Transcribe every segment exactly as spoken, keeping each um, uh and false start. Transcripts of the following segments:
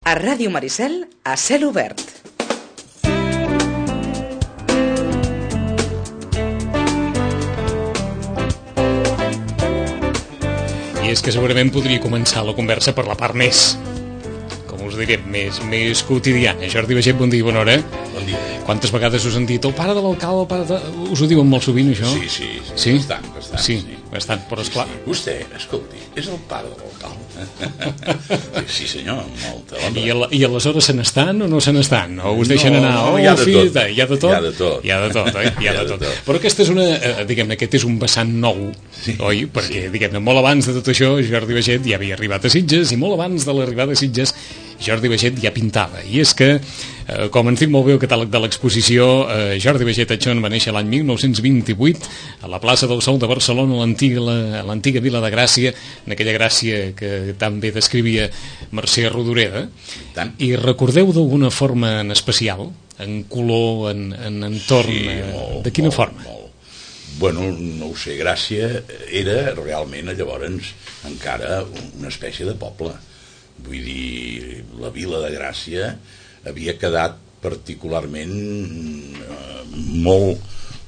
A Ràdio Maricel, a cel obert. I és que segurament podria començar la conversa per la part més, com us diré, més, més quotidiana. Jordi Baiget, bon dia i bona hora. Bon dia. Quantes vegades us han dit el pare de l'alcalde, el pare de... Us ho diuen molt sovint, això? Sí, sí, sí, sí? bastant, bastant. Sí, sí. bastant, però esclar... Sí, sí. Vostè, escolti, és el pare de l'alcalde. Sí, senyor, molta honra. I, al, I aleshores se n'estan o no se n'estan? O us deixen no, anar? No, oh, hi ha de fill, tot. Hi ha de tot? Hi ha de tot. Hi ha de tot, oi? Hi ha de tot. Però aquesta és una... Eh, diguem-ne, aquest és un vessant nou, sí, oi? Perquè, sí, diguem-ne, molt abans de tot això, Jordi Baiget ja havia arribat a Sitges, i molt abans de l'arribada a Sitges, Jordi Baiget ja pintava. I és que, eh, com ens diu molt bé el catàleg de l'exposició, eh, Jordi Baiget Achón va néixer l'any mil nou-cents vint-i-vuit a la plaça del Sol de Barcelona, a l'antiga Vila de Gràcia, en aquella Gràcia que tan bé descrivia Mercè Rodoreda. I recordeu d'alguna forma en especial, en color, en, en entorn, sí, molt, de quina molt, forma? Molt. Bueno, no ho sé, Gràcia era realment llavors encara una espècie de poble. Vull dir, la Vila de Gràcia havia quedat particularment eh, molt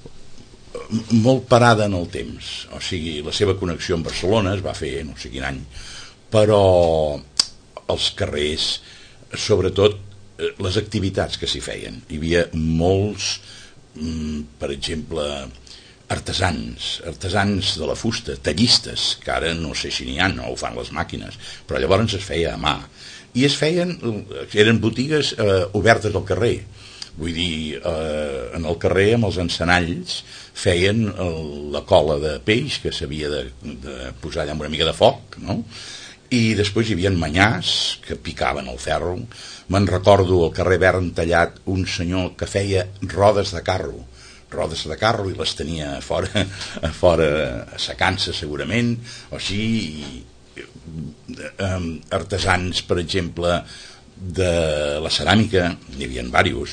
molt parada en el temps. O sigui, la seva connexió amb Barcelona es va fer no sé quin any, però els carrers, sobretot les activitats que s'hi feien, hi havia molts, per exemple, artesans, artesans de la fusta, tallistes, que ara no sé si n'hi ha, no ho fan les màquines, però llavors es feia a mà. I es feien, eren botigues eh, obertes al carrer. Vull dir, eh, en el carrer, amb els encenalls, feien el, la cola de peix, que s'havia de, de posar allà amb una mica de foc, no? I després hi havia manyars que picaven el ferro. Me'n recordo al carrer Vern Tallat un senyor que feia rodes de carro, rodes de carro i les tenia a fora, a fora assecant-se segurament, o sigui, artesans, per exemple, de la ceràmica, n'hi havia diversos,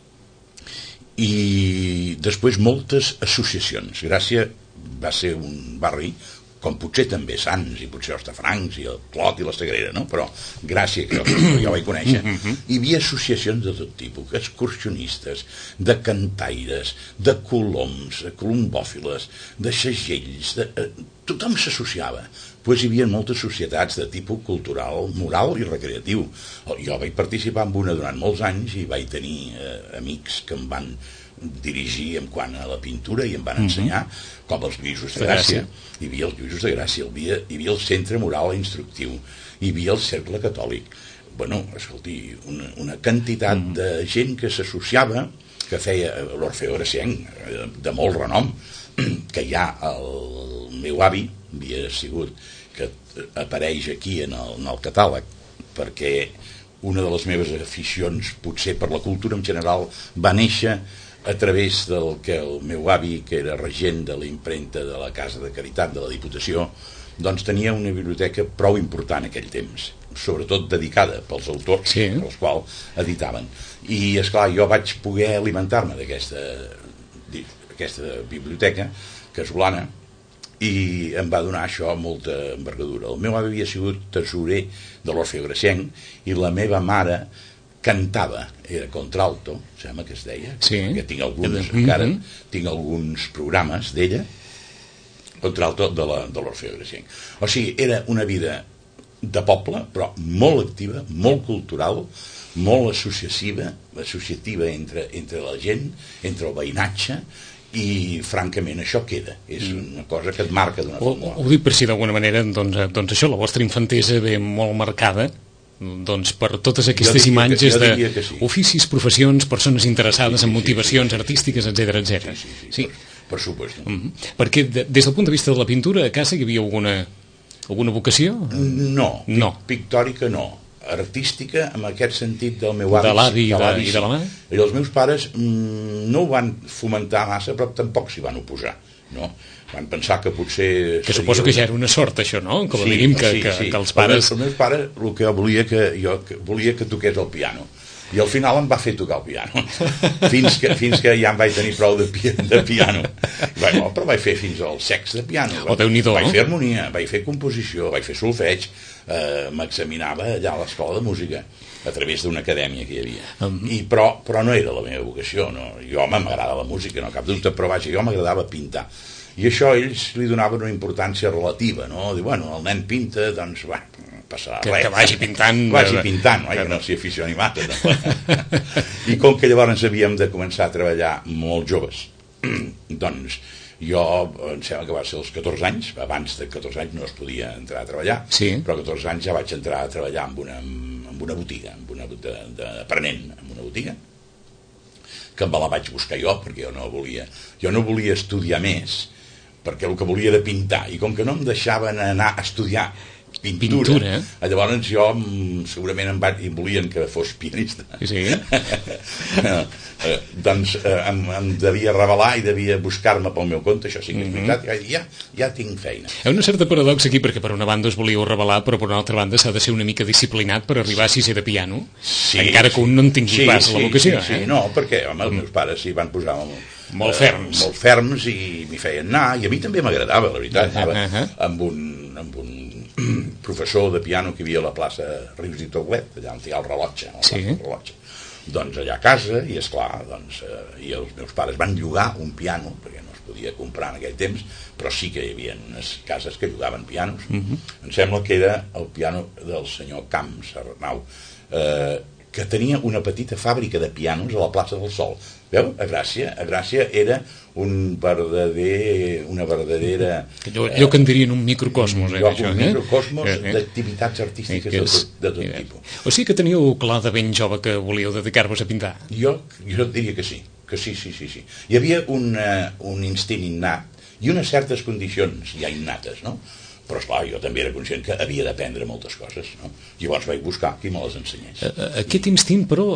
i després moltes associacions. Gràcia va ser un barri, com potser també Sants i potser Hostafrancs i el Clot i la Sagrera, no? Però Gràcia, que jo, jo vaig conèixer, hi havia associacions de tot tipus, excursionistes, de cantaires, de coloms, de colombòfiles, de segells, de... tothom s'associava. Pues hi havia moltes societats de tipus cultural, moral i recreatiu. Jo vaig participar en una durant molts anys i vaig tenir eh, amics que em van dirigir en quant a la pintura i em van ensenyar, mm-hmm, com els Lluïsos de Gràcia. Hi havia els Lluïsos de Gràcia, hi havia, hi havia el Centre Moral i Instructiu, hi havia el Cercle Catòlic. Bueno, escolti, una, una quantitat mm-hmm de gent que s'associava, que feia l'Orfeó Gracienc, de molt renom, que ja el meu avi havia sigut, que apareix aquí en el, en el catàleg, perquè una de les meves aficions, potser per la cultura en general, va néixer a través del que el meu avi, que era regent de la impremta de la Casa de Caritat de la Diputació, doncs tenia una biblioteca prou important en aquell temps, sobretot dedicada pels autors, sí, els quals editaven. I, esclar, jo vaig poder alimentar-me d'aquesta aquesta biblioteca casolana i em va donar això molta envergadura. El meu avi havia sigut tesorer de l'Orfeó Gracienc i la meva mare cantava, era contralto, sembla que es deia, sí, que tinc alguns, encara tinc alguns programes d'ella, contralto de l'Orfeó Gracienc. O sigui, era una vida de poble, però molt activa, molt cultural, molt associativa, associativa entre, entre la gent, entre el veïnatge, i francament això queda, és una cosa que et marca d'una forma. Ho dic per si d'alguna manera, doncs, doncs això, la vostra infantesa ve molt marcada doncs per totes aquestes imatges d'oficis, sí, professions, persones interessades, sí, sí, en motivacions, sí, sí, artístiques, etcètera, etcètera. Sí, sí, sí, sí. Per, per supuesto. Mm-hmm. Perquè de, des del punt de vista de la pintura, a casa hi havia alguna, alguna vocació? No, no, pictòrica no. Artística, en aquest sentit del meu avi, de l'avi i, de, i de la mà? I els meus pares mm, no ho van fomentar massa, però tampoc s'hi van oposar, no? Van pensar que potser... Que suposo que ja era una sort, això, no? Com a sí, mínim que, sí, que, sí. que els pares... Els meus pares, el que volia que jo que volia que toqués el piano. I al final em va fer tocar el piano. Fins que, fins que ja em vaig tenir prou de, pi, de piano. Vaig, oh, però vaig fer fins al sex de piano. Oh, Déu-n'hi-do, vaig no? fer harmonia, vaig fer composició, vaig fer solfeig, eh, m'examinava allà a l'escola de música. a través d'una acadèmia que hi havia. Um. I, però, però no era la meva vocació, no. Jo m'agradava la música, no cap dubte, però vaja, jo m'agradava pintar. I això ells li donaven una importància relativa, no? Diu, bueno, el nen pinta, doncs, bueno, passarà que, res. Que vagi pintant. Vagi pintant, no? Que no s'hi aficioni mata. No? I com que llavors havíem de començar a treballar molt joves, doncs jo, em sembla que va ser als catorze anys, abans de catorze anys no es podia entrar a treballar, sí. Però a catorze anys ja vaig entrar a treballar en una, en una botiga, en una d'aprenent, en una botiga, que me la vaig buscar jo, perquè jo no volia, jo no volia estudiar més, perquè el que volia era pintar, i com que no em deixaven anar a estudiar pintura, pintura eh? Llavors jo segurament em, va, em volien que fos pianista. Sí. eh, doncs eh, em, em devia revelar i devia buscar-me pel meu compte, això sí que és veritat, mm-hmm. ja, ja tinc feina. Hi ha una certa paradoxa aquí, perquè per una banda us volíeu revelar, però per una altra banda s'ha de ser una mica disciplinat per arribar a sisè de piano, sí, encara que un no en tingui sí, pas sí, la vocació. Sí, sí, eh? no, perquè home, els meus pares s'hi van posar molt, molt ferms. Eh, molt ferms i m'hi feien anar, i a mi també m'agradava, la veritat. Uh -huh. amb, un, amb un professor de piano que hi havia a la plaça Rius i Taulet, allà on hi ha el rellotge, el sí. rellotge. Doncs allà a casa, i esclar, doncs, eh, i els meus pares van llogar un piano, perquè no es podia comprar en aquell temps, però sí que hi havia unes cases que llogaven pianos. Uh -huh. Em sembla que era el piano del senyor Camps, Arnau, eh, que tenia una petita fàbrica de pianos a la plaça del Sol. Veu? A Gràcia, a Gràcia era un verdader, una verdadera... Allò, allò que en dirien un microcosmos, eh? Un això, microcosmos eh? eh? d'activitats artístiques eh, de tot, de tot eh, tipus. O sigui que teníeu clar de ben jove que volíeu dedicar-vos a pintar? Jo, jo diria que sí, que sí, sí, sí. sí. Hi havia un, uh, un instint innat i unes certes condicions ja innates, no? Però, esclar, jo també era conscient que havia d'aprendre moltes coses, no? Llavors vaig buscar qui me les ensenyés. Aquest instint, però,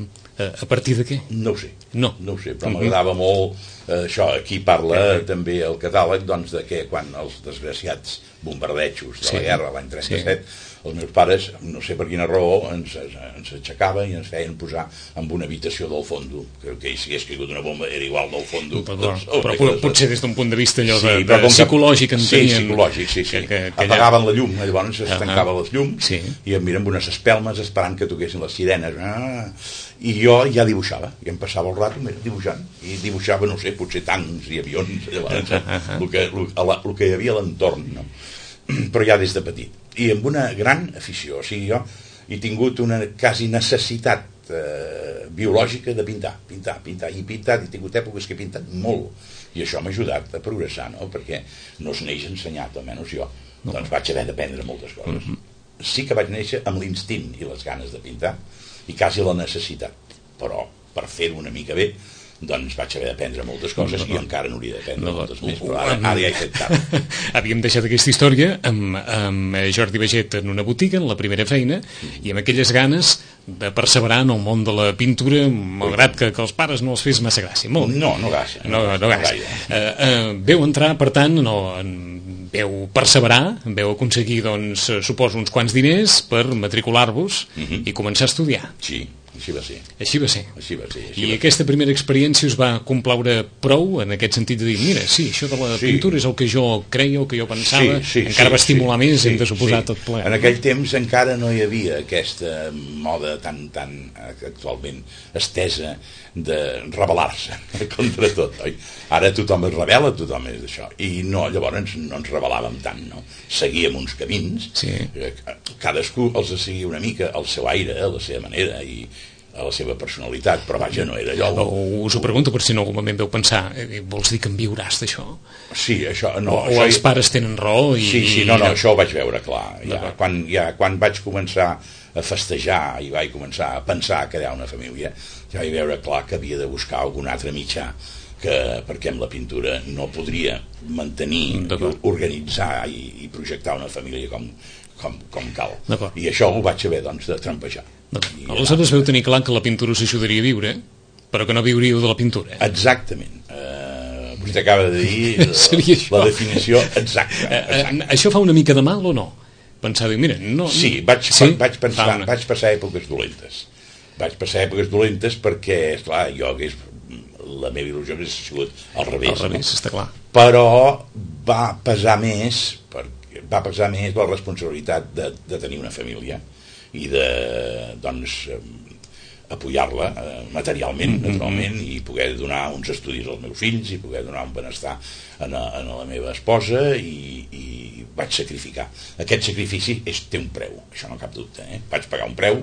a, a partir de què? No ho sé. No. No ho sé, però m'agradava molt eh, això. Aquí parla eh, també el catàleg, doncs, de que quan els desgraciats bombardejos de sí. la guerra l'any trenta-set, sí. els meus pares, no sé per quina raó, ens, ens aixecaven i ens feien posar en una habitació del fondo, que, que si hagués caigut una bomba era igual del fondo. Però, doncs, però, però potser des d'un punt de vista allò de, sí, de, de psicològic en tenien... Sí, psicològic, sí, sí. Que, que, que apagaven allà... la llum, llavors es uh -huh. tancava les llums sí. i em miren amb unes espelmes esperant que toquessin les sirenes. Ah, i jo ja dibuixava, i em passava el rato dibuixant, i dibuixava, no sé, potser tancs i avions, llavors, uh -huh. el, que, el, el que hi havia a l'entorn, no? Però ja des de petit, i amb una gran afició. O sigui, jo he tingut una quasi necessitat eh, biològica de pintar, pintar, pintar, i pintat, he tingut èpoques que he pintat molt, i això m'ha ajudat a progressar, no? Perquè no es neix ensenyat, almenys jo, no. Doncs vaig haver d'aprendre moltes coses. Mm -hmm. Sí que vaig néixer amb l'instint i les ganes de pintar, i quasi la necessitat, però per fer-ho una mica bé, doncs vaig haver d'aprendre moltes coses no, no, no. i encara n'hauria d'aprendre no, moltes més, però ara, ara ja he fet tard. Havíem deixat aquesta història amb, amb Jordi Baget en una botiga, en la primera feina, mm. i amb aquelles ganes de perseverar en el món de la pintura, malgrat que, que els pares no els fes massa gràcia. Molt no, no gràcia. No, no, no gràcia. Uh, uh, veu entrar, per tant, no, en, veu perseverar, veu aconseguir, doncs, suposo, uns quants diners per matricular-vos mm -hmm. i començar a estudiar. Sí. Així va ser. Així va ser. Així va ser. Així I va aquesta ser. primera experiència us va complaure prou en aquest sentit de dir, mira, sí, això de la sí. pintura és el que jo creia, el que jo pensava, sí, sí, encara sí, va estimular sí, més, sí, hem de suposar sí. tot ple. En aquell temps encara no hi havia aquesta moda tan, tan actualment estesa de rebel·lar-se contra tot, oi? Ara tothom es rebel·la, tothom és això. I no, llavors no ens rebel·làvem tant, no? Seguíem uns camins, sí. cadascú els seguia una mica al seu aire, a la seva manera i a la seva personalitat, però vaja, no era allò... O us ho pregunto per si en algun moment veu pensar, eh, vols dir que en viuràs d'això? Sí, això... No, o això els pares tenen raó i... Sí, sí, no, no, això ho vaig veure, clar. Ja, quan, ja, quan vaig començar a festejar i vaig començar a pensar a crear una família, ja vaig veure clar que havia de buscar algun altre mitjà, que perquè amb la pintura no podria mantenir, organitzar i, i projectar una família com, com, com cal. I això ho vaig haver, doncs, de trampejar. Aleshores veu tenir clar que la pintura us ajudaria a viure, però que no viuríeu de la pintura. Exactament. Uh, vostè acaba de dir la, la definició exacta, exacta. Uh, uh, això fa una mica de mal o no? Pensar, diu, mira, no... Sí, vaig, sí? vaig, pensar, vaig passar èpoques dolentes. Vaig passar èpoques dolentes perquè, esclar, jo hagués... la meva il·lusió hauria sigut al revés. Al revés, no? Està clar. Però va pesar més, perquè va pesar més la responsabilitat de, de tenir una família i de, doncs, apoyar-la eh, materialment, mm-hmm. naturalment, i poder donar uns estudis als meus fills, i poder donar un benestar a, a la meva esposa, i, i vaig sacrificar. Aquest sacrifici és, té un preu, això no cap dubte, eh? Vaig pagar un preu,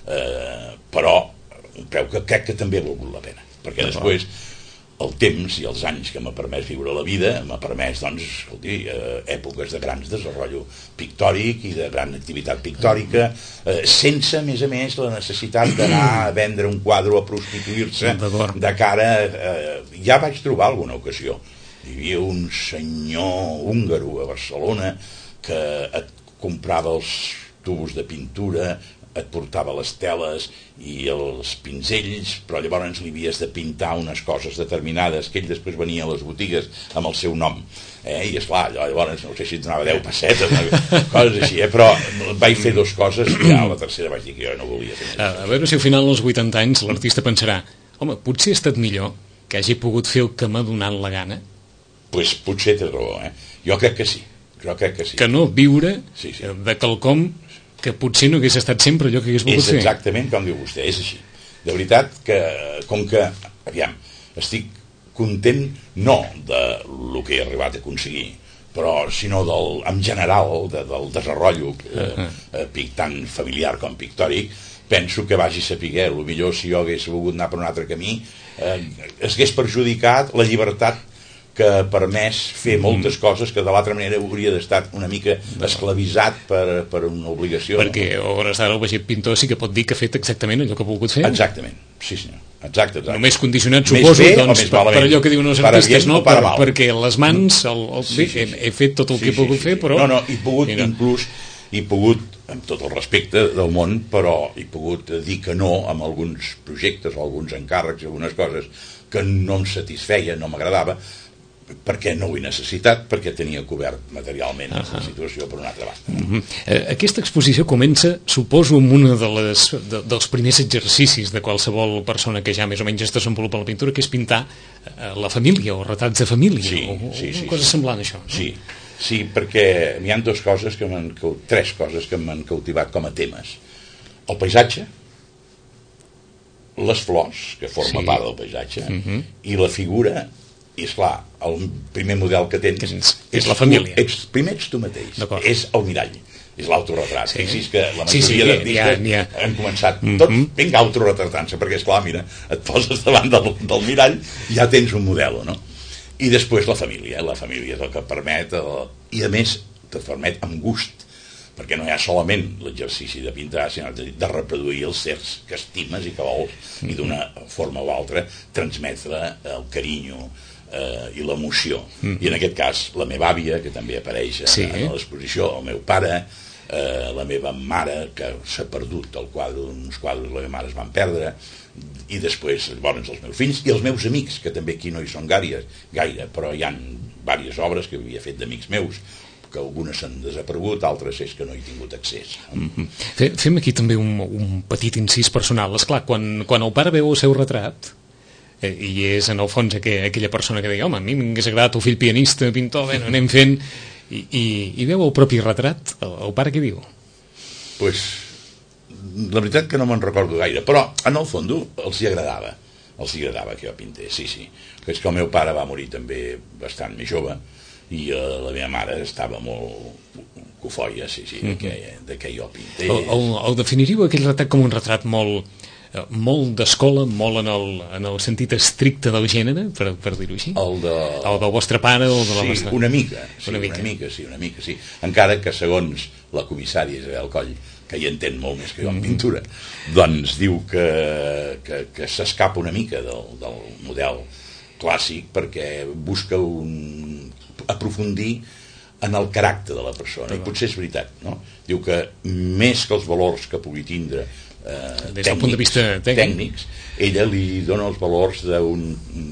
eh, però un preu que crec que també ha valgut la pena, perquè després el temps i els anys que m'ha permès viure la vida m'ha permès, doncs, escolti, eh, èpoques de grans desenvolupament pictòric i de gran activitat pictòrica, eh, sense, a més a més, la necessitat d'anar a vendre un quadre o a prostituir-se de cara... Eh, ja vaig trobar alguna ocasió. Hi havia un senyor húngaro a Barcelona que et comprava els tubos de pintura, et portava les teles i els pinzells, però llavors li havies de pintar unes coses determinades que ell després venia a les botigues amb el seu nom, eh? I esclar, llavors no sé si et donava deu pessetes, coses així, eh? Però vaig fer dues coses i ja a la tercera vaig dir que jo no volia fer més. A veure si al final als vuitanta anys l'artista pensarà, home, potser ha estat millor que hagi pogut fer el que m'ha donat la gana? Pues potser té raó, eh? Jo crec que sí, jo crec que sí. Que no viure sí, sí. de quelcom que potser no hagués estat sempre allò que hagués volgut fer. És exactament com diu vostè, és així. De veritat que, com que, aviam, estic content no de lo que he arribat a aconseguir, però sinó del, en general de, del desenvolupament eh, uh-huh. tant familiar com pictòric, penso que vagi a saber, el millor si jo hagués volgut anar per un altre camí, eh, es hagués perjudicat la llibertat que ha permès fer moltes coses que de l'altra manera hauria d'estar una mica esclavitzat per, per una obligació. Perquè a hores d'ara el Baiget pintor sí que pot dir que ha fet exactament allò que ha volgut fer. Exactament, sí senyor. Exacte, exacte. Només condicionat, suposo, bé, doncs, per, per allò que diuen els artistes, no? Per, perquè les mans, el, el, sí, sí, sí. He, he fet tot el sí, que he pogut sí, sí, fer, però... No, no, he pogut, no. inclús, he pogut, amb tot el respecte del món, però he pogut dir que no amb alguns projectes, o alguns encàrrecs, algunes coses que no em satisfeia, no m'agradava, perquè no ho he necessitat, perquè tenia cobert materialment uh-huh. la situació per una altra banda. Uh-huh. Eh, aquesta exposició comença, suposo, amb un de les, de, dels primers exercicis de qualsevol persona que ja més o menys es desenvolupa la pintura, que és pintar eh, la família, o retrats de família, sí, o, sí, sí, una cosa sí. semblant a això. No? Sí, sí, perquè hi ha dues coses que m'han, tres coses que m'han cautivat com a temes. El paisatge, les flors, que forma sí. part del paisatge, uh-huh. i la figura. I esclar, el primer model que tens que és, és la família. Tu, ets, primer ets tu mateix, és el mirall, és l'autoretrat. Sí. Fixi's que la majoria sí, sí, d'artistes ja, ja. han començat mm-hmm. tot vinga autoretratant-se, perquè esclar, mira, et poses davant del, del mirall i ja tens un model, no? I després la família, la família és el que et permet, el, i a més te permet amb gust, perquè no hi ha solament l'exercici de pintar, sinó de, de reproduir els certs que estimes i que vols, mm-hmm. i d'una forma o altra transmetre el carinyo eh, i l'emoció. Mm. I en aquest cas la meva àvia, que també apareix sí. en, en l'exposició, el meu pare, eh, la meva mare, que s'ha perdut el quadre, uns quadres la meva mare es van perdre, i després llavors els meus fills i els meus amics, que també aquí no hi són gaire, gaire però hi ha diverses obres que havia fet d'amics meus, que algunes s'han desaparegut, altres és que no he tingut accés. Mm-hmm. Fem aquí també un, un petit incís personal. Esclar, quan, quan el pare veu el seu retrat, eh, i és en el fons aquella, aquella persona que deia, home, a mi m'hagués agradat el fill pianista, pintor, bé, anem fent, i, i, i veu el propi retrat, el, el pare què diu? Pues, la veritat que no me'n recordo gaire, però en el fons els hi agradava, els hi agradava que jo pintés, sí, sí. És que el meu pare va morir també bastant més jove, i uh, la meva mare estava molt cofoia, sí, sí, de que, de que jo pintés. El, el, el definiríeu aquell retrat com un retrat molt, molt d'escola, molt en el, en el sentit estricte del gènere, per, per dir-ho així? El, de... el del vostre pare o de la sí, vostra... una mica, sí, una una mica. mica, sí, una mica, sí. Encara que segons la comissària Isabel Coll, que hi entén molt més que jo en pintura, mm-hmm. doncs diu que, que, que s'escapa una mica del, del model clàssic perquè busca un aprofundir en el caràcter de la persona, i potser és veritat, no? Diu que més que els valors que pugui tindre eh, des del punt de vista tècnic, tècnics, ella li dona els valors d'un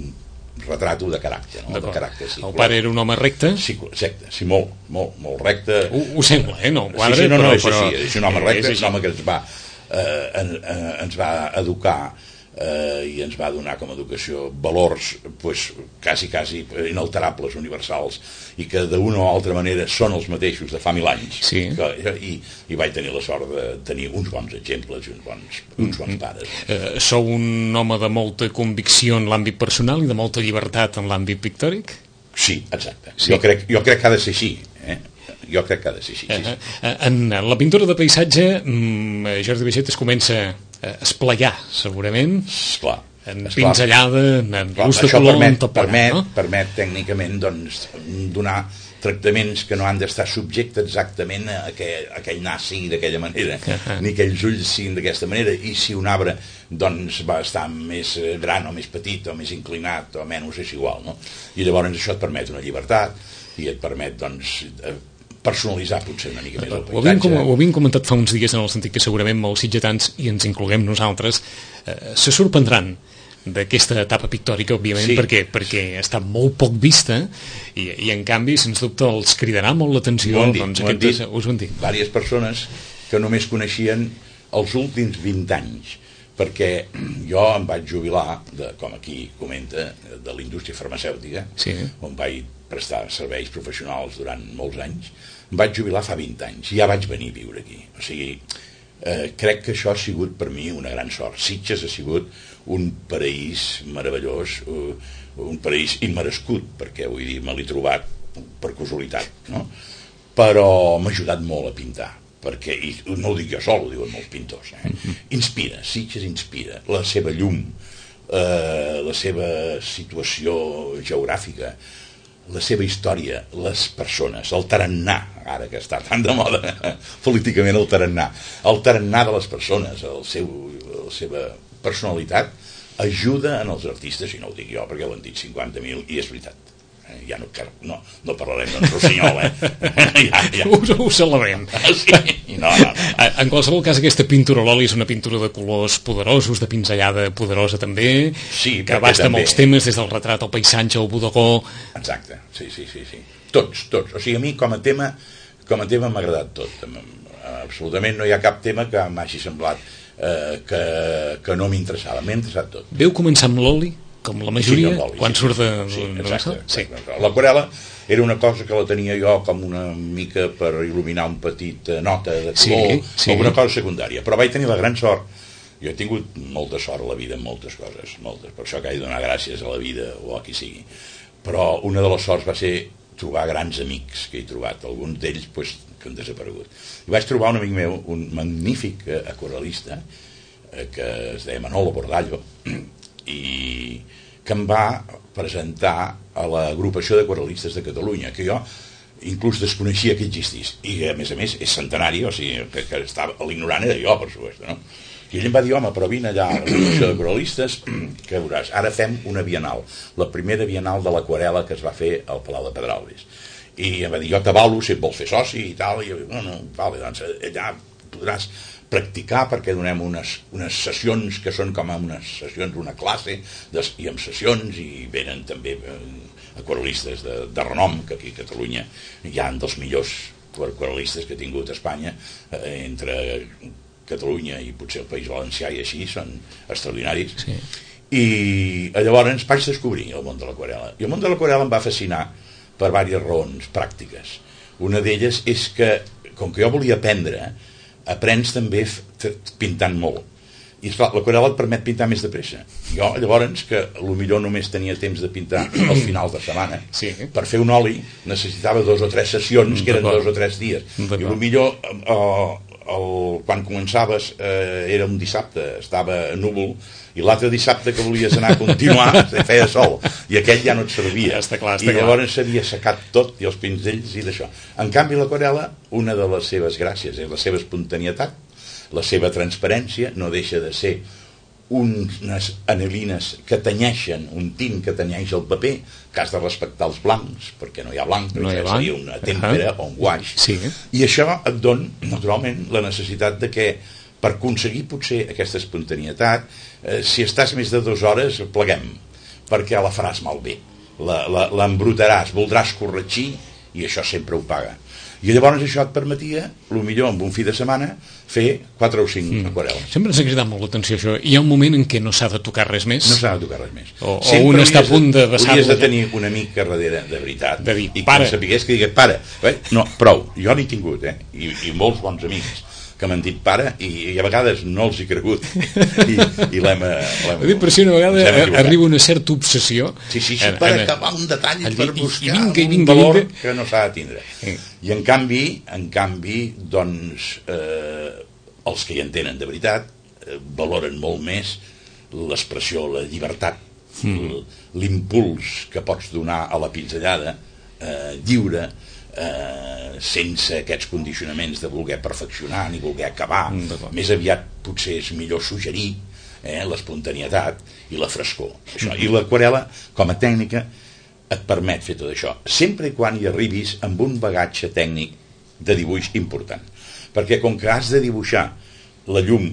retrato de caràcter, no? De caràcter, sí, el pare era un home recte? Sí, exacte, sí, molt, molt, molt recte. Ho, ho sembla, eh? No, quadre, sí, sí, no, no, però, és, però... així, és un home recte, és un home que ens va, eh, en, eh, ens va educar eh, i ens va donar com a educació valors pues, quasi, quasi inalterables, universals, i que d'una o altra manera són els mateixos de fa mil anys. Sí. Que, i, I vaig tenir la sort de tenir uns bons exemples i uns bons, uns bons pares. Eh, sou un home de molta convicció en l'àmbit personal i de molta llibertat en l'àmbit pictòric? Sí, exacte. Sí. Jo, crec, jo crec que ha de ser així, eh? Jo crec que ha de ser així. Sí, sí. Uh, en la pintura de paisatge, Jordi Baixet es comença a esplayar, segurament, esclar, en esclar. pinzellada, en l'ús de això color, permet, en tot plegat, permet, no? permet tècnicament doncs, donar tractaments que no han d'estar subjectes exactament a aquell, a aquell nas sigui d'aquella manera, ni que els ulls siguin d'aquesta manera, i si un arbre doncs, va estar més gran o més petit o més inclinat o menys, és igual, no? I llavors això et permet una llibertat i et permet doncs, personalitzar potser una mica més el paisatge. Ho havíem, com, ho havíem comentat fa uns dies en el sentit que segurament molts sitgetans, i ens incloguem nosaltres, eh, se sorprendran d'aquesta etapa pictòrica, òbviament, sí. perquè, perquè està molt poc vista i, i en canvi, sens dubte, els cridarà molt l'atenció. Dit, doncs, ho aquestes, dit, us ho han dit. Vàries persones que només coneixien els últims vint anys, perquè jo em vaig jubilar, de, com aquí comenta, de la indústria farmacèutica, sí. on vaig prestar serveis professionals durant molts anys. Em vaig jubilar fa vint anys i ja vaig venir a viure aquí. O sigui, eh, crec que això ha sigut per mi una gran sort. Sitges ha sigut un paraís meravellós, uh, un paraís immerescut, perquè vull dir, me l'he trobat per casualitat, no? Però m'ha ajudat molt a pintar, perquè, i no ho dic jo sol, ho diuen molts pintors, eh? Inspira, Sitges inspira, la seva llum, eh, la seva situació geogràfica, la seva història, les persones, el tarannà, ara que està tan de moda políticament el tarannà, el tarannà de les persones, el seu, la seva personalitat, ajuda en els artistes, i no ho dic jo perquè ho han dit cinquanta mil, i és veritat. Eh, ja no, no, no parlarem d'en Rossinyol, eh? ja, ja. Ho, ho celebrem. Sí, no, no, no. En qualsevol cas, aquesta pintura a l'oli és una pintura de colors poderosos, de pinzellada poderosa també, sí, que abasta també molts temes, des del retrat al paisatge, al bodegó. Exacte, sí, sí, sí, sí. Tots, tots. O sigui, a mi com a tema, com a tema m'ha agradat tot. Absolutament no hi ha cap tema que m'hagi semblat eh, que, que no m'interessava. M'ha interessat tot. Veu començar amb l'oli? Com la majoria, sí, quan sí, surt de... Sí, de exacte, sí. exacte. L'aquarela era una cosa que la tenia jo com una mica per il·luminar un petit nota de color, sí, sí. Alguna cosa secundària. Però vaig tenir la gran sort. Jo he tingut molta sort a la vida en moltes coses, moltes. Per això que he de donar gràcies a la vida o a qui sigui. Però una de les sorts va ser trobar grans amics que he trobat, alguns d'ells pues, que han desaparegut. I vaig trobar un amic meu, un magnífic aquarelista, que es deia Manolo Bordallo, i que em va presentar a l'agrupació d'aquarel·listes de Catalunya, que jo inclús desconeixia que existís, i a més a més és centenari, o sigui, que, que estava l'ignorant era jo, per supost, no? I ell em va dir, home, però vine allà a l'agrupació d'aquarel·listes, que veuràs, ara fem una bienal, la primera bienal de l'aquarela que es va fer al Palau de Pedralbes, i em va dir, jo t'avalo si et vols fer soci i tal, i jo, no, no, vale, doncs allà podràs practicar perquè donem unes, unes sessions que són com unes sessions, una classe des, i amb sessions, i venen també eh, aquarel·listes de, de renom, que aquí a Catalunya hi ha dels millors aquarel·listes que ha tingut Espanya, eh, entre Catalunya i potser el País Valencià i així, són extraordinaris. Sí. I llavors vaig descobrir el món de l'aquarela, i el món de l'aquarela em va fascinar per diverses raons pràctiques. Una d'elles és que, com que jo volia aprendre, aprens també pintant molt, i esclar, l'aquarela et permet pintar més de pressa. Jo llavors, que potser només tenia temps de pintar al final de setmana, sí. Per fer un oli necessitava dos o tres sessions, que eren dos o tres dies, i potser eh, el, quan començaves eh, era un dissabte, estava núvol, i l'altre dissabte que volies anar a continuar feia sol, i aquell ja no et servia, ja està clar, està i llavors s'havia assecat tot, i els pinzells i d'això. En canvi l'aquarela, una de les seves gràcies és la seva espontanietat, la seva transparència, no deixa de ser unes anilines que tenyeixen, un tint que tenyeix el paper, que has de respectar els blancs, perquè no hi ha blanc, perquè no hi ha blanc. Seria una tèmpera uh-huh. o un guaix, sí. I això et dona, naturalment, la necessitat de que per aconseguir potser aquesta espontanietat, eh, si estàs més de dues hores, pleguem, perquè la faràs malbé, l'embrutaràs, voldràs corregir, i això sempre ho paga. I llavors això et permetia, potser en un fi de setmana, fer quatre o cinc mm. aquarel·les. Sempre ens ha cridat molt l'atenció això. Hi ha un moment en què no s'ha de tocar res més? No s'ha de tocar res més. O, o un està a punt de vessar-lo. Hauries de tenir un amic que darrere, de veritat, de dir, i para. que sapigués que digués, para. Eh? No, prou. Jo n'he tingut, eh? I, i molts bons amics que m'han dit para, i, i a vegades no els he cregut. I, i l'hem... Per si una vegada arriba una certa obsessió... Sí, sí, sí, per en, acabar un detall, per buscar i vinga, i vinga, un valor vinga. que no s'ha de tindre. Sí. I en canvi, en canvi, doncs, eh, els que hi entenen de veritat, eh, valoren molt més l'expressió, la llibertat, mm. l'impuls que pots donar a la pinzellada, eh, lliure, Eh, sense aquests condicionaments de voler perfeccionar ni voler acabar. Mm, més aviat potser és millor suggerir eh, l'espontanietat i la frescor. Això. Mm. I l'aquarel·la, com a tècnica, et permet fer tot això, sempre i quan hi arribis amb un bagatge tècnic de dibuix important. Perquè com que has de dibuixar la llum,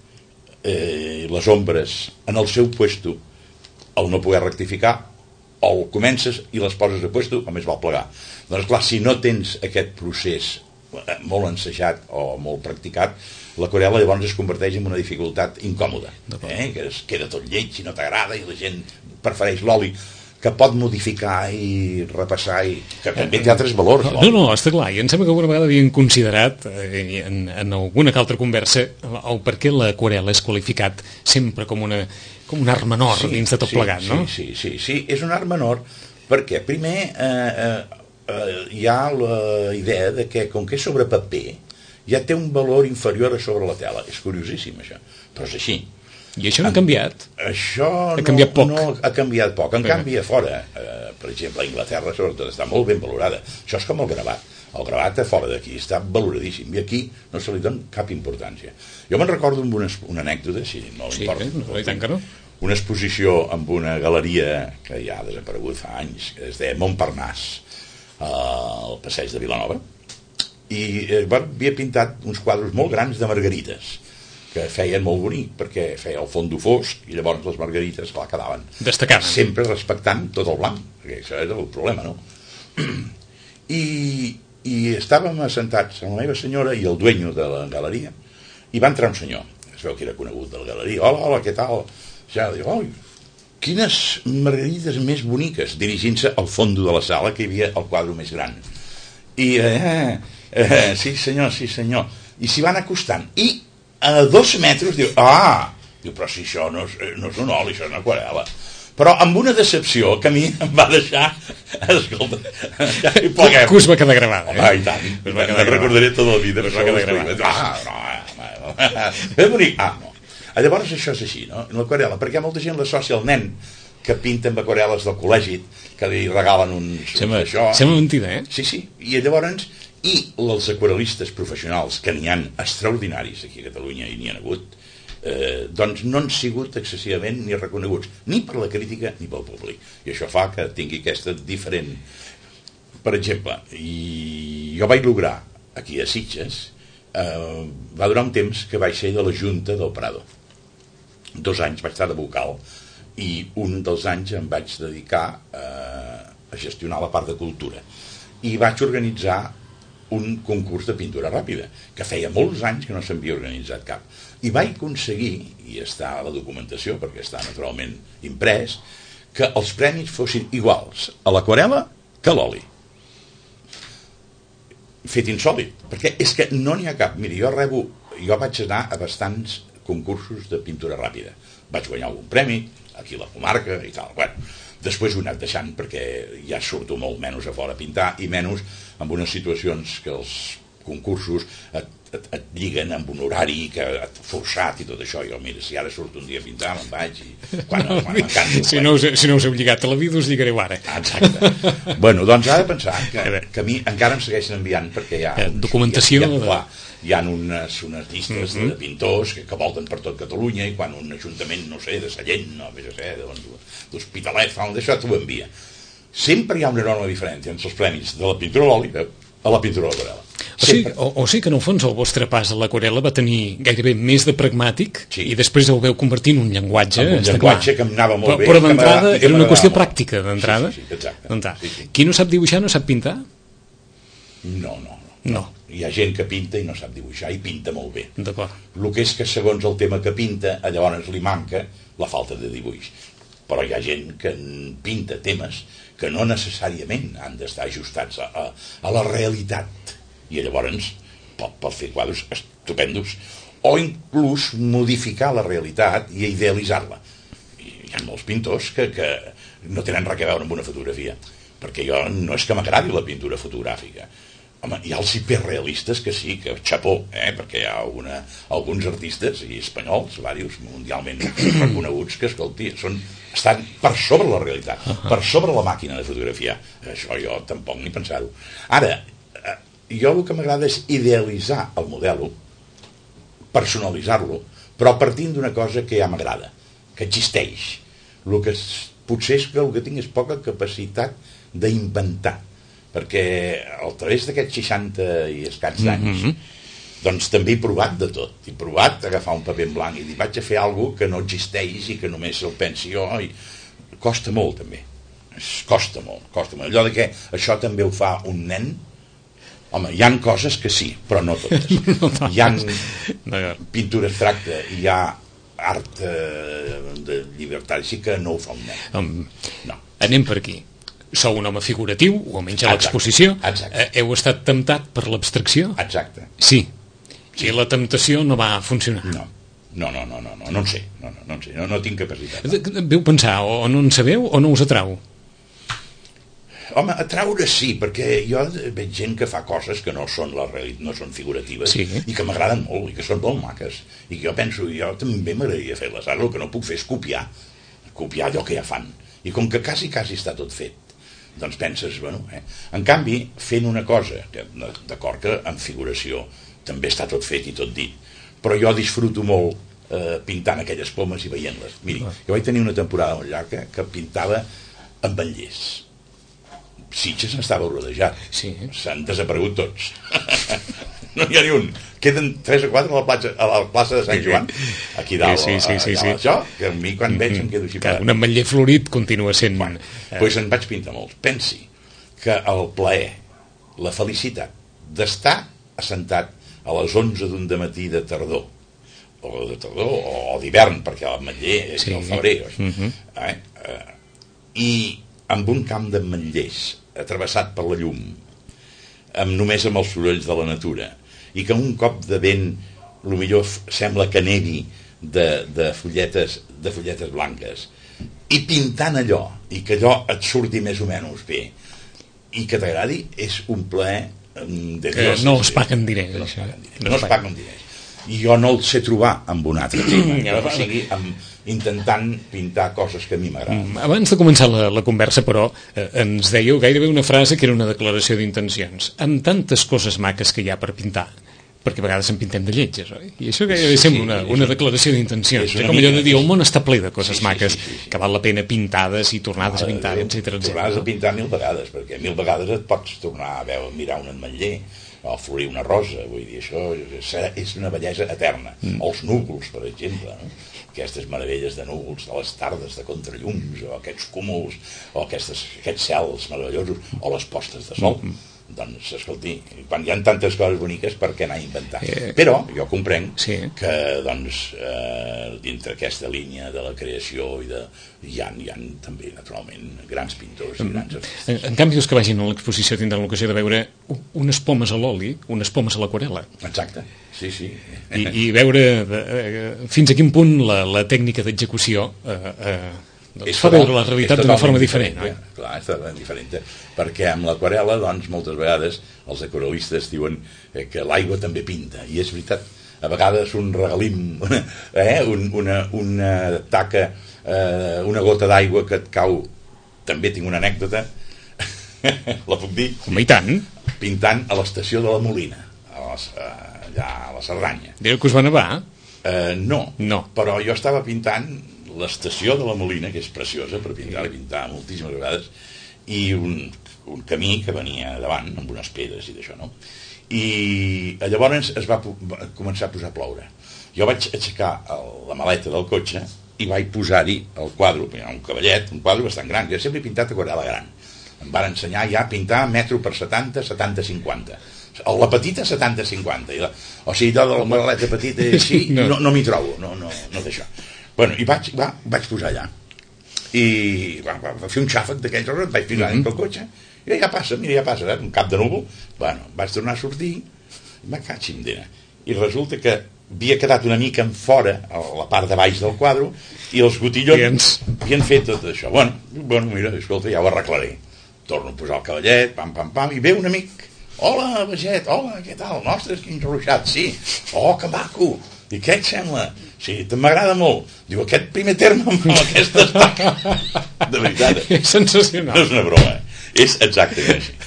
eh, les ombres en el seu puesto, el no poder rectificar, o comences i les poses a puesto, o més val plegar. Doncs clar, si no tens aquest procés molt ensajat o molt practicat, l'aquarel·la llavors es converteix en una dificultat incòmoda, eh? Que es queda tot lleig i no t'agrada i la gent prefereix l'oli, que pot modificar i repassar, i que també té altres valors. No, no, està clar, i em sembla que alguna vegada havien considerat eh, en, en alguna que altra conversa el per què l'aquarel·la és qualificat sempre com una, com una arma menor sí, dins de tot sí, plegat, no? Sí, sí, sí, sí, és una arma menor perquè primer eh, eh, eh, hi ha la idea de que com que és sobre paper ja té un valor inferior a sobre la tela. És curiosíssim això, però és així. I això no ha canviat? Això ha canviat no, poc. no ha canviat poc. En canvi, a fora, eh, per exemple, a Anglaterra, sobretot, està molt ben valorada. Això és com el gravat. El gravat a fora d'aquí està valoradíssim. I aquí no se li dona cap importància. Jo me'n recordo amb una, una anècdota, si no sí, importa. Sí, no, tant que no. Una exposició amb una galeria que ja ha desaparegut fa anys, que es deia Montparnasse, al passeig de Vilanova, i eh, havia pintat uns quadres molt grans de margarites, que feien molt bonic, perquè feia el fons fosc i llavors les margarites, clar, quedaven. Destacaven. Sempre respectant tot el blanc, perquè això era el problema, no? I, i estàvem assentats amb la meva senyora i el dueño de la galeria, i va entrar un senyor, es veu que era conegut de la galeria. Hola, hola, què tal? Ja diu, oi, quines margarites més boniques, dirigint-se al fons de la sala, que hi havia el quadre més gran. I, eh, eh, sí senyor, sí senyor. I s'hi van acostant, i a dos metres diu, ah, diu, però si això no és, no és un oli, això és una aquarel·la. Però amb una decepció que a mi em va deixar, escolta, ja hi pleguem. Que us va quedar gravada, eh? Ah, i tant, me'n recordaré tota la vida. Us va quedar gravada. Ah, no, és bonic. Ah, no. Llavors això és així, no? L'aquarel·la, perquè molta gent l'associa al nen que pinta amb aquarel·les del col·legi, que li regalen uns... Sembla, això. Sembla mentida, eh? Sí, sí, i llavors... I els aquarel·listes professionals, que n'hi ha extraordinaris aquí a Catalunya i n'hi ha hagut, eh, doncs no han sigut excessivament ni reconeguts, ni per la crítica ni pel públic. I això fa que tingui aquesta diferent... Per exemple, i jo vaig lograr, aquí a Sitges, eh, va durar un temps que vaig ser de la Junta del Prado. Dos anys vaig estar de vocal i un dels anys em vaig dedicar eh, a gestionar la part de cultura. I vaig organitzar un concurs de pintura ràpida, que feia molts anys que no s'havia organitzat cap. I vaig aconseguir, i està a la documentació, perquè està naturalment imprès, que els premis fossin iguals a l'aquarel·la que a l'oli. Fet insòlit, perquè és que no n'hi ha cap. Mira, jo rebo, jo vaig anar a bastants concursos de pintura ràpida. Vaig guanyar algun premi, aquí a la comarca i tal. Bueno, després ho he anat deixant perquè ja surto molt menys a fora a pintar i menys en unes situacions que els concursos et, et, et lliguen amb un horari que et forçat i tot això. Jo, mira, si ara surto un dia a pintar, me'n vaig i quan, no, quan m'encanto. Si, no us, si no us heu lligat a la vida, us lligareu ara. Exacte. Bueno, doncs ha de pensar que, que a mi encara em segueixen enviant perquè hi ha... Eh, documentació... Hi ha, hi ha, hi ha unes, unes llistes mm -hmm. de pintors que, que volten per tot Catalunya i quan un ajuntament, no sé, de Sallent, no, vés a ser, d'Hospitalet, fa un d'això, t'ho envia. Sempre hi ha una enorme diferència entre els premis de la pintura a l'oli a la pintura a l'aquarel·la. O sigui, o, o sigui que en el fons el vostre pas a l'aquarel·la va tenir gairebé més de pragmàtic sí. I després el veu convertir en un llenguatge, en un llenguatge clar. Que em anava molt però, bé. Però d'entrada era una qüestió pràctica, d'entrada. Sí, sí, sí, exacte. Sí, sí. Qui no sap dibuixar no sap pintar? No, no. No. Hi ha gent que pinta i no sap dibuixar i pinta molt bé. D'acord. El que és que segons el tema que pinta, llavors li manca la falta de dibuix. Però hi ha gent que pinta temes que no necessàriament han d'estar ajustats a, a, a la realitat. I llavors pot, pot fer quadres estupendos o inclús modificar la realitat i idealitzar-la. Hi ha molts pintors que, que no tenen res a veure amb una fotografia, perquè jo no és que m'agradi la pintura fotogràfica. Home, hi ha els hiperrealistes que sí, que xapó, eh? Perquè hi ha alguna, alguns artistes, i espanyols, diversos, mundialment reconeguts, que, escolti, són, estan per sobre la realitat, per sobre la màquina de fotografiar. Això jo tampoc ni pensar-ho. Ara, jo el que m'agrada és idealitzar el model, personalitzar-lo, però partint d'una cosa que ja m'agrada, que existeix. El que potser és que el que tinc és poca capacitat d'inventar, perquè a través d'aquests seixanta i escaig d'anys mm-hmm. doncs també he provat de tot. He provat a agafar un paper en blanc i dir, vaig a fer alguna cosa que no existeix i que només el pensi jo. I costa molt, també. Costa molt, costa molt. Allò de que això també ho fa un nen, home, hi ha coses que sí, però no totes. Hi ha pintura abstracta, hi ha art eh, de llibertat, sí que no ho fa un nen. Um, no. Anem per aquí. Sou un home figuratiu, o almenys a l'exposició. Exacte. Heu estat temptat per l'abstracció? Exacte. Sí. sí. I la temptació no va funcionar? No. No, no, no, no, no, no en sé, no, no, no en sé, no, no tinc capacitat. No. Veu pensar, o no en sabeu o no us atrau? Home, atraure sí, perquè jo veig gent que fa coses que no són la realitat, no són figuratives, sí. I que m'agraden molt, i que són molt maques, i que jo penso, jo també m'agradaria fer-les, ara el que no puc fer és copiar, copiar allò que ja fan, i com que quasi, quasi està tot fet, doncs penses, bueno, eh? En canvi, fent una cosa, que d'acord que en figuració també està tot fet i tot dit, però jo disfruto molt eh, pintant aquelles pomes i veient-les. Miri, jo vaig tenir una temporada molt llarga que pintava amb ametllers. Sitges n'estava rodejat. Sí. S'han desaparegut tots. No hi ha ni un. Queden tres o quatre a la plaça, a la plaça de Sant Joan. Aquí dalt. Sí, sí, sí, sí, sí. Això, que a mi quan veig em quedo així. Que un ametller florit continua sent... Bueno, doncs en vaig pintar molts. Pensi que el plaer, la felicitat d'estar assentat a les onze d'un dematí de tardor, o de tardor, o d'hivern, perquè l'ametller és sí. El febrer, uh-huh. eh? Eh, i amb un camp d'ametllers travessat per la llum, amb, només amb els sorolls de la natura, i que un cop de vent el millor sembla que nevi de, de, folletes, de folletes blanques, i pintant allò, i que allò et surti més o menys bé, i que t'agradi, és un plaer de Dios. No es paguen diners. No es paguen diners. No es paguen diners. I jo no el sé trobar amb un altre tema, o sigui, amb, intentant pintar coses que a mi m'agraden. Abans de començar la, la conversa, però, eh, ens dèieu gairebé una frase que era una declaració d'intencions. Amb tantes coses maques que hi ha per pintar, perquè a vegades en pintem de lletges, oi? I això gairebé sí, sembla una, una declaració d'intencions. És com allò de dir, el món està ple de coses sí, sí, maques sí, sí, sí. que val la pena pintades i tornades ah, a pintar, etcètera, etcètera. Tornades a pintar mil vegades, perquè mil vegades et pots tornar a veure, mirar un ametller, o florir una rosa, vull dir, això és una bellesa eterna. Mm. Els núvols, per exemple, no? Aquestes meravelles de núvols, de les tardes de contrallums, o aquests cúmuls, o aquestes, aquests cels meravellosos, o les postes de sol. Mm. Doncs, escolti, quan hi ha tantes coses boniques, per què anar a inventar? Eh, Però jo comprenc sí. que, doncs, eh, dintre aquesta línia de la creació i de, hi ha, hi ha també, naturalment, grans pintors i grans artistes. En, en canvi, els que vagin a l'exposició tindran l'ocasió de veure unes pomes a l'oli, unes pomes a l'aquarel·la. Exacte, sí, sí. I, i veure de, eh, fins a quin punt la, la tècnica d'execució eh, eh, doncs fa veure la realitat d'una forma diferent, diferent no? Clar, és totalment diferent, perquè amb l'aquarel·la, doncs, moltes vegades els aquarel·listes diuen que l'aigua també pinta, i és veritat, a vegades un regalim, eh, un, una, una taca, eh, una gota d'aigua que et cau, també tinc una anècdota, la puc dir? Home, i tant. Pintant a l'estació de la Molina, a les, allà a la Cerdanya. Direu que us va nevar? Eh, no, no, però jo estava pintant l'estació de la Molina, que és preciosa per pintar, i pintar moltíssimes vegades, i un, un camí que venia davant, amb unes pedres i d'això, no? I llavors es va, va començar a posar a ploure. Jo vaig aixecar el, la maleta del cotxe i vaig posar-hi el quadre, un cavallet, un quadre bastant gran, jo sempre he pintat aquarel·la gran. Em van ensenyar ja a pintar metro per setanta, setanta cinquanta. La petita setanta cinquanta. La, o sigui, allò de la maleta petita així, no, no, no m'hi trobo, no, no, no d'això. Bueno, i vaig, va, vaig posar allà. I va, va, va fer un xàfec d'aquells horrors, vaig posar mm-hmm. dintre el cotxe, i ja passa, mira, ja passa, eh? Un cap de núvol. Bueno, vaig tornar a sortir, i va catxi d'ena. I resulta que havia quedat una mica en fora, a la part de baix del quadre, i els gotillons havien fet tot això. Bueno, bueno, mira, escolta, ja ho arreglaré. Torno a posar el cavallet, pam, pam, pam, i ve un amic. Hola, Baget, hola, què tal? Ostres, quin ruixat, sí. Oh, que maco. I què et sembla? Sí, m'agrada molt. Diu, aquest primer terme amb aquesta estaca. De veritat. És sensacional. No és una broma. És exactament així.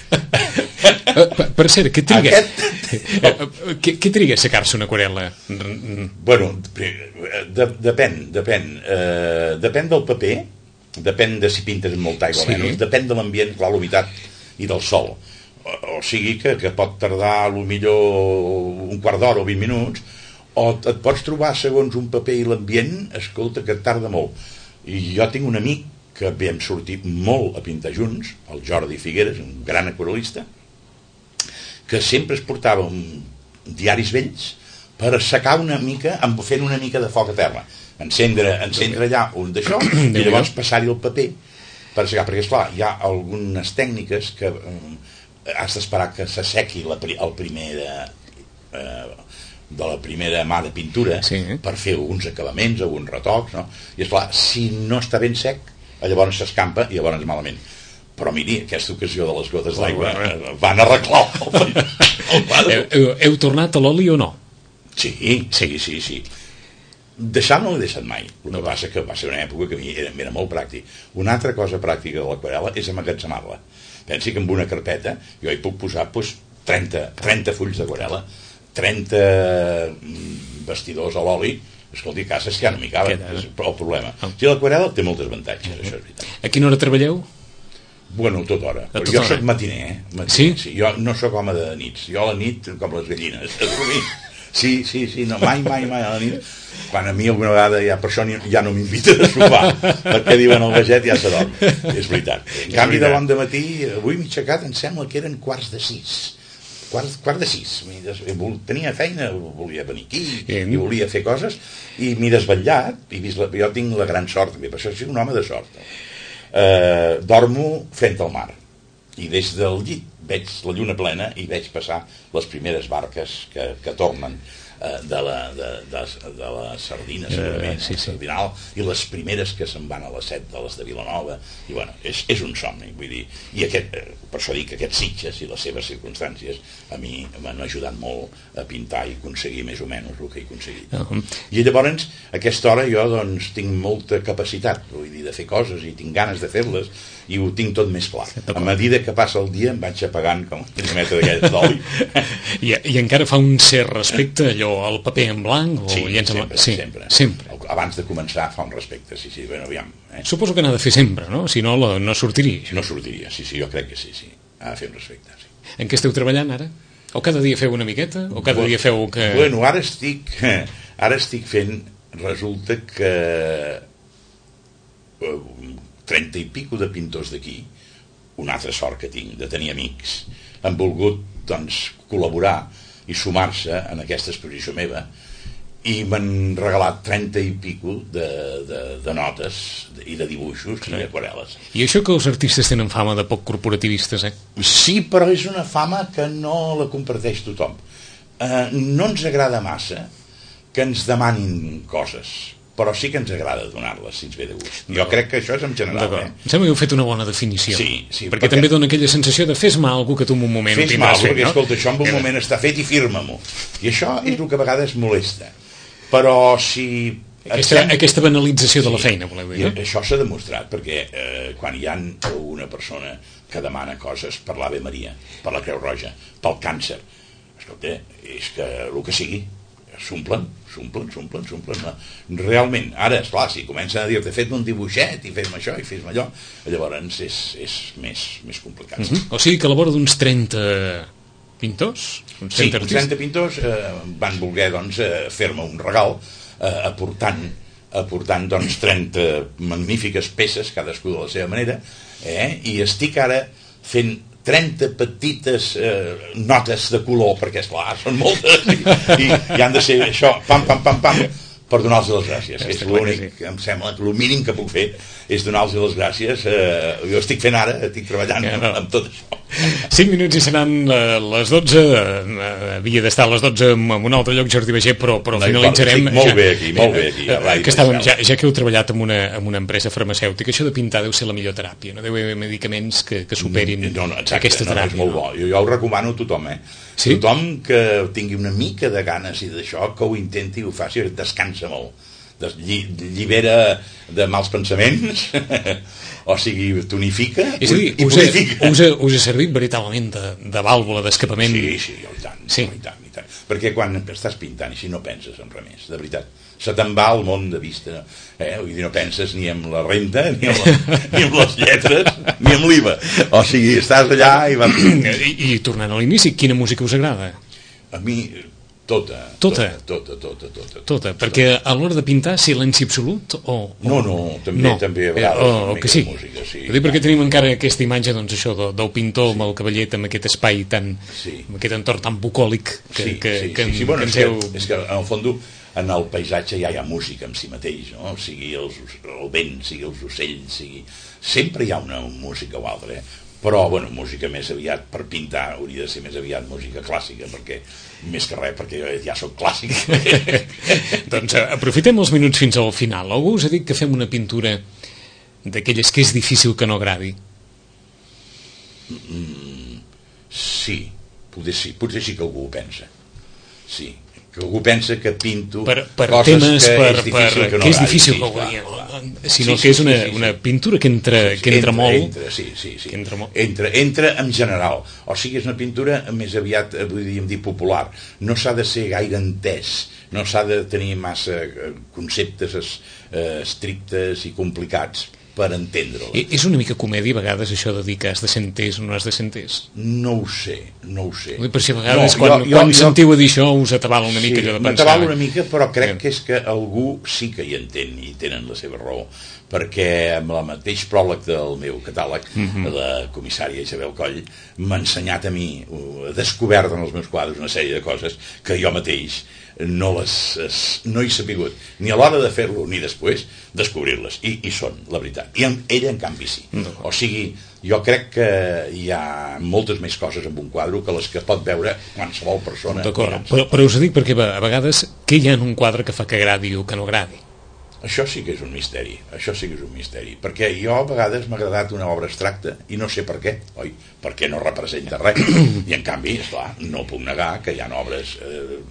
Uh, per cert, què triga? Aquest... uh, què, què triga a secar-se una aquarel·la? Bueno, de, depèn, depèn. Uh, depèn del paper, depèn de si pintes amb molta aigua o sí. menys, depèn de l'ambient, clar, l'humitat i del sol. O, o sigui que, que pot tardar a lo millor un quart d'hora o vint minuts, o et pots trobar segons un paper i l'ambient, escolta, que et tarda molt. I jo tinc un amic que vam sortir molt a pintar junts, el Jordi Figueres, un gran aquarel·lista, que sempre es portava un diaris vells per assecar una mica, fent una mica de foc a terra, encendre, encendre allà un d'això i llavors passar-hi el paper per assecar, perquè esclar, hi ha algunes tècniques que eh, has d'esperar que s'assequi la, el primer de, eh, de la primera mà de pintura sí. per fer alguns acabaments, alguns retocs, no? I esclar, si no està ben sec, llavors s'escampa i llavors malament. Però miri, aquesta ocasió de les gotes d'aigua eh, van arreglar el, el quadre. Heu, heu tornat a l'oli o no? Sí, sí, sí, sí. Deixar no l'he deixat mai. El que passa que va ser una època que a mi era, era molt pràctic. Una altra cosa pràctica de l'aquarel·la és emmagatzemar-la. Pensi que amb una carpeta jo hi puc posar doncs, trenta, trenta fulls d'aquarel·la, trenta vestidors a l'oli. Escolti, a casa és que ja no m'hi caben, és el problema. Oh. Si l'aquarel·la té molts avantatges, uh-huh. això és veritat. A quina hora treballeu? Bueno, tota hora. Però tot jo hora. Soc matiner, eh? Matiner, sí? sí? Jo no sóc home de nits. Jo a la nit, com les gallines. Sí, sí, sí, no, mai, mai, mai a la nit. Quan a mi alguna vegada ja, per això ja no m'inviten a sopar, perquè diuen el Baget ja se dorm. És veritat. En canvi, de bon de matí, avui m'he aixecat, em sembla que eren quarts de sis. Quart, quart de sis. Tenia feina, volia venir aquí i volia fer coses, i m'he desvetllat, i vist la, jo tinc la gran sort, per això soc un home de sort. Eh, dormo fent al mar, i des del llit veig la lluna plena i veig passar les primeres barques que, que tornen eh, de, la, de, de, de la Sardina, segurament, eh, sí, sí. Sardinal, i les primeres que se'n van a les set de les de Vilanova, i bueno, és, és un somni, vull dir, i aquest, per això dic que aquests Sitges i les seves circumstàncies a mi m'han ajudat molt a pintar i aconseguir més o menys el que he aconseguit. Uh-huh. I llavors, a aquesta hora jo doncs tinc molta capacitat, vull dir, de fer coses i tinc ganes de fer-les, i ho tinc tot més clar. A mesura que passa el dia em vaig apagant com un metre d'aquest d'oli. I, I encara fa un cert respecte allò, el paper en blanc? O sí, llenç en sempre, sí, sempre, sempre. Abans de començar fa un respecte, sí, sí, bueno, aviam. Eh? Suposo que n'ha de fer sempre, no? Si no, la, no sortiria. Això. No sortiria, sí, sí, jo crec que sí, sí. Ha de fer un respecte, sí. En què esteu treballant ara? O cada dia feu una miqueta? O cada bueno, dia feu que... Bueno, ara estic, ara estic fent, resulta que trenta i pico de pintors d'aquí, una altra sort que tinc de tenir amics, han volgut doncs col·laborar i sumar-se en aquesta exposició meva, i m'han regalat trenta i pico de, de, de notes i de dibuixos i d'aquarel·les. I això que els artistes tenen fama de poc corporativistes, eh? Sí, però és una fama que no la comparteix tothom. Eh, no ens agrada massa que ens demanin coses, però sí que ens agrada donar-les, si ens ve de gust. Jo crec que això és en general. Eh? Em sembla que heu fet una bona definició. Sí, sí. Perquè, perquè també dona aquella sensació de fes-me alguna que tu en un moment fes-me alguna fet, perquè, no? Escolta, això en un moment està fet i firma-m'ho. I això és el que a vegades molesta. Però si... Aquesta, estem... aquesta banalització sí, de la feina, voleu dir, no? Això s'ha demostrat, perquè eh, quan hi ha una persona que demana coses per l'Ave Maria, per la Creu Roja, pel càncer, escolta, és que el que sigui, s'omplen, s'omplen, s'omplen, s'omplen. No? Realment, ara, esclar, si comencen a dir-te fet un dibuixet i fes-me això i fes-me allò, llavors és, és més, més complicat. Uh-huh. O sigui que a la vora d'uns trenta pintors? Uns sí, uns trenta pintors eh, van voler doncs, eh, fer-me un regal eh, aportant, aportant doncs, trenta magnífiques peces, cadascú de la seva manera, eh, i estic ara fent trenta petites eh, notes de color, perquè, esclar, són moltes, i, i, i han de ser això, pam, pam, pam, pam, per donar-los les gràcies. És l'únic, que em sembla, el mínim que puc fer és donar-los les gràcies. Eh, jo estic fent ara, estic treballant ja, no. amb, amb tot això. cinc minuts i seran eh, les dotze, eh, havia d'estar a les dotze en un altre lloc, Jordi Bagé, però, però finalitzarem... Estic molt ja, bé aquí, molt bé aquí. Eh, que estàvem, ja, ja que heu treballat en una, en una empresa farmacèutica, això de pintar deu ser la millor teràpia, no deu haver medicaments que, que superin no, no, exacte, aquesta teràpia. No, és molt bo. Jo, jo ho recomano a tothom, eh? Sí? Tothom que tingui una mica de ganes i d'això, que ho intenti i ho faci, descansa molt. Des, lli, llibera de mals pensaments, o sigui, tonifica és a dir, i us, purifica. Us, us ha servit veritablement de, de vàlvula d'escapament? Sí, sí, i tant, sí. i tant, i tant. Perquè quan estàs pintant així no penses en res més, de veritat. Se te'n va el món de vista, eh? Vull dir, no penses ni en la renta, ni en, la, ni en les lletres, ni en l'I V A. O sigui, estàs allà i vas... I, i tornant a l'inici, quina música us agrada? A mi... Tota, tota, tota, tota, tota, tota, tota, perquè a l'hora de pintar silenci absolut o... o... No, no, també, no. també a vegades o, o que sí. Música, sí. Dir, perquè tenim encara aquesta imatge, doncs això, del, del pintor sí. amb el cavallet, amb aquest espai tan, sí. amb aquest entorn tan bucòlic que, sí, que, sí, que, sí, sí. Bueno, que és, ens heu... que, és que en el fons en el paisatge ja hi ha música en si mateix, no? O sigui els, el vent, sigui els ocells, sigui... sempre hi ha una música o altra, eh? Però, bueno, música més aviat per pintar hauria de ser més aviat música clàssica, perquè més que res, perquè jo ja soc clàssic. Doncs uh, aprofitem els minuts fins al final. Algú us ha dit que fem una pintura d'aquelles que és difícil que no agradi? Mm, sí, potser sí, potser sí que algú ho pensa. Sí, que algú pensa que pinto per, per coses temes, que per, és difícil per, que no que és agradi. difícil sí, que clar, ho clar. sinó sí, que és sí, una, sí, sí, una sí. pintura que entra, sí, que entra, entra molt entra, sí, sí, sí. Que entra, molt. Entra, entra en general, o sigui és una pintura més aviat, podríem dir, popular, no s'ha de ser gaire entès, no s'ha de tenir massa conceptes eh, estrictes i complicats per entendre-la. És una mica comèdia a vegades això de dir que has de ser entès o no has de ser entès? No ho sé, no ho sé. Per si a vegades no, quan, jo, jo, quan jo, sentiu a dir això us atabala una sí, mica allò de pensar. M'atabala una mica, però crec que és que algú sí que hi entén i tenen la seva raó, perquè amb el mateix pròleg del meu catàleg, uh-huh. la comissària Isabel Coll m'ha ensenyat a mi, ha descobert en els meus quadres una sèrie de coses que jo mateix no les es, no he sapigut ni a l'hora de fer-lo ni després descobrir-les, i, i són, la veritat, i en, ella en canvi sí, o sigui jo crec que hi ha moltes més coses en un quadre que les que pot veure qualsevol persona. D'acord, però, però us ho dic perquè a vegades què hi ha en un quadre que fa que agradi o que no agradi? Això sí que és un misteri, això sí que és un misteri, perquè jo a vegades m'ha agradat una obra abstracta i no sé per què, oi? Perquè no representa res, i en canvi, esclar, no puc negar que hi ha obres eh,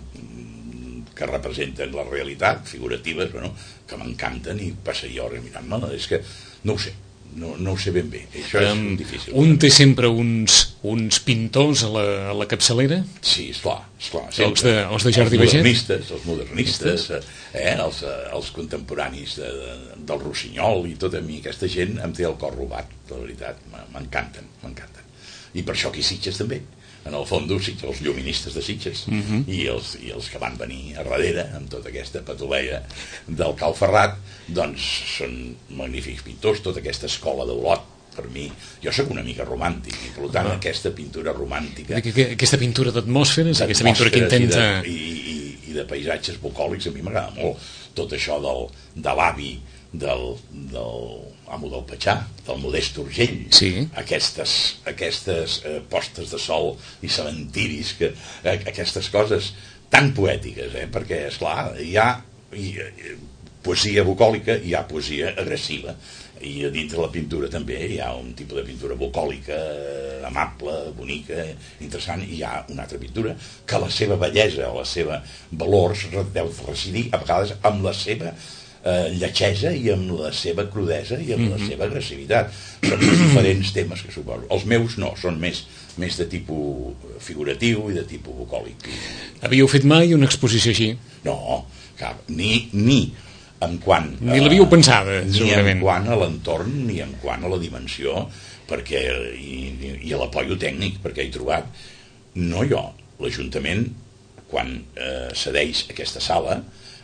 que representen la realitat, figuratives, bueno, que m'encanten i passaria hores mirant-me, és que no ho sé, no, no ho sé ben bé, això és um, difícil. Un té sempre uns, uns pintors a la, a la capçalera? Sí, esclar, esclar. Els de, els de Jordi Bagé? Els modernistes, els modernistes, eh, els, els contemporanis de, de, del Rossinyol i tota mi, aquesta gent em té el cor robat, la veritat, m'encanten, m'encanten. I per això aquí Sitges també. En el fons, els lluministes de Sitges uh-huh. i, els, i els que van venir a darrere amb tota aquesta patuleia del Cal Ferrat, doncs són magnífics pintors, tota aquesta escola d'Olot, per mi, jo sóc una mica romàntic i per tant uh-huh. aquesta pintura romàntica, aquesta pintura d'atmosferes, aquesta pintura que intenta i de, i, i, i de paisatges bucòlics, a mi m'agrada molt tot això del, de l'avi del, del amo del Patxà, del Modest Urgell, sí. aquestes, aquestes eh, postes de sol i cementiris, que, eh, aquestes coses tan poètiques, eh? Perquè, esclar, hi ha hi, eh, poesia bucòlica, hi ha poesia agressiva, i a dintre la pintura també hi ha un tipus de pintura bucòlica, amable, bonica, interessant, i hi ha una altra pintura que la seva bellesa o la seva valors deu residir a vegades amb la seva eh, lletgesa i amb la seva crudesa i amb mm-hmm. la seva agressivitat. Són diferents temes que suposo. Els meus no, són més, més de tipus figuratiu i de tipus bucòlic. Havíeu fet mai una exposició així? No, cap, ni, ni en quant... Ni l'havíeu pensada, ni segurament. en quant a l'entorn, ni en quant a la dimensió, perquè, i, i a l'apoio tècnic, perquè he trobat, no jo, l'Ajuntament, quan eh, cedeix aquesta sala,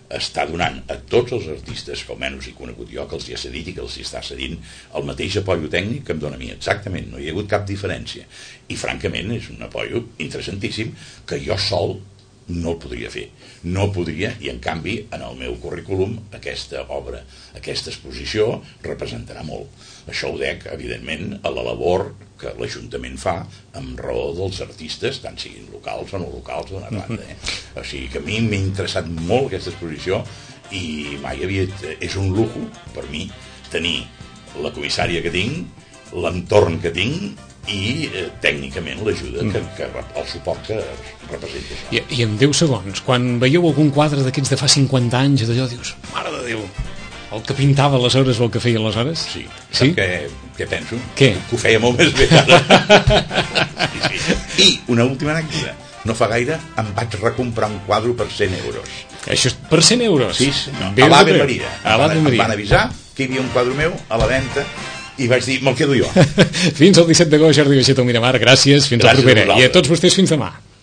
està donant a tots els artistes, que almenys he conegut jo, que els hi ha cedit i que els hi està cedint el mateix apoyo tècnic que em dona a mi, exactament, no hi ha hagut cap diferència. I francament és un apoyo interessantíssim que jo sol no el podria fer, no podria, i en canvi en el meu currículum aquesta obra, aquesta exposició representarà molt. Això ho dec, evidentment, a la labor que l'Ajuntament fa amb raó dels artistes, tant siguin locals o no locals d'una banda. Eh? O sigui que a mi m'ha interessat molt aquesta exposició i mai havia... És un lujo per mi tenir la comissària que tinc, l'entorn que tinc i eh, tècnicament l'ajuda, que, que, el suport que representa això. I, I en deu segons, quan veieu algun quadre d'aquests de fa cinquanta anys, d'allò dius, mare de Déu, el que pintava aleshores o el que feia aleshores? Sí. Sí? Què, què penso? Què? Que ho feia molt més bé ara. Sí, sí. I una última anècdota. No fa gaire em vaig recomprar un quadre per cent euros. Això és per cent euros? Sí, sí. No. A l'Ave Maria. A l'Ave Maria. Em Maria. van avisar que hi havia un quadre meu a la venda i vaig dir, me'l quedo jo. Fins al disset d'agost, Jordi Baixet al Miramar, gràcies, fins Gràcies a la propera. I a tots vostès fins demà.